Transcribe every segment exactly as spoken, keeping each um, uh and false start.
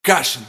Caixa.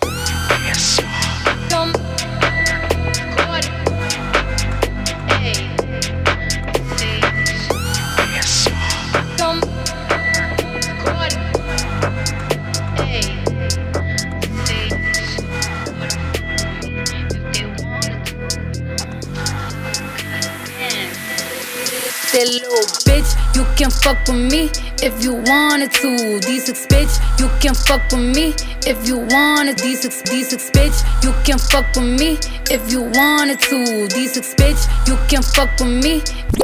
That little bitch, you can fuck with me if you wanted to. D six bitch, you can fuck with me if you wanted. D six, D six bitch, you can fuck with me if you wanted to. D six bitch, you can fuck with me.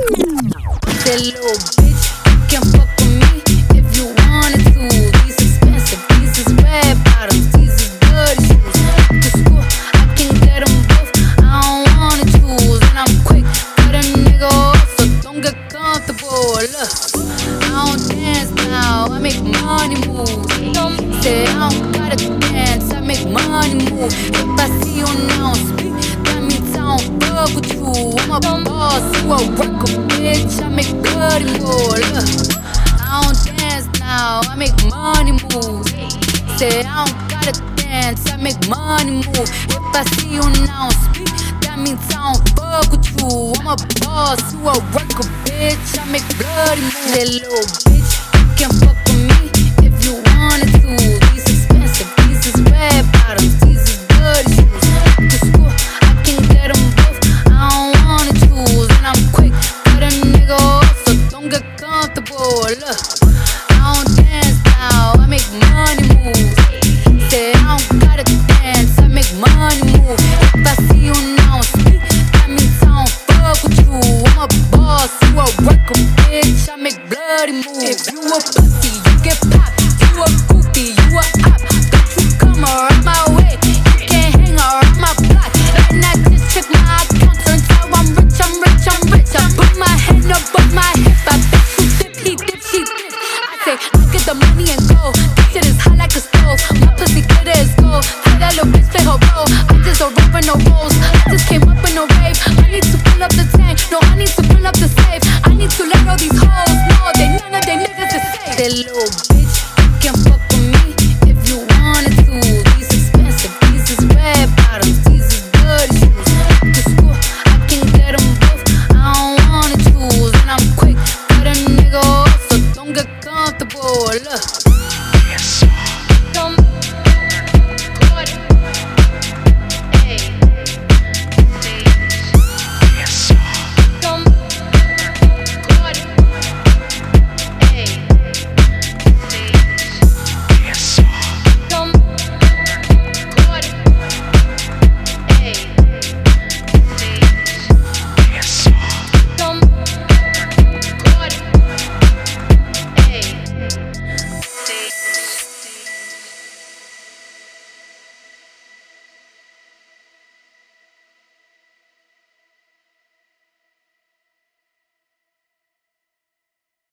That little bitch, you can fuck with me if you wanted to. These expensive, these is red bottoms, these is good shoes. To school, I can get them both, I don't wanna choose. And I'm quick, cut a nigga off, so don't get comfortable. Look, I don't dance now, I make money move. Say I don't gotta dance, I make money move. If I see you now speak, that means I don't fuck with you. I'm a boss, you a worker, bitch, I make good move. Look, I don't dance now, I make money move. Say I don't gotta dance, I make money move. If I see you now speak, that means I don't fuck with you. I'm a boss, you a worker, bitch, I make bloody moves. That little bitch, you can fuck with me if you wanted to. These expensive, these is red bottoms, these is good shoes. To school, I can get them both, I don't wanna choose. And I'm quick, cut a nigga off, so don't get comfortable. Look, I don't dance now, I make money move. Say I don't gotta dance, I make money move. If I see you now speak, that means I don't fuck with you. I'm a boss, you a worker, bitch, I make bloody moves. If you a pussy, you get popped. You a goofy, you a op. Don't you come around my way, you can't hang around my block. And I just check my account, turns out I'm rich, I'm rich, I'm rich. I put my hand above my hip, I bet you dip, he dip, she dip. I say, look at the money and go. This shit is hot like a stove, my pussy glitter is gold. Tell that little bitch play her role, I just don't rap in no rolls. I just came up in a rave, I need to pull up the tank. No, I need to pull up the safe, I need to let all these hoes know that none of they niggas is safe. That little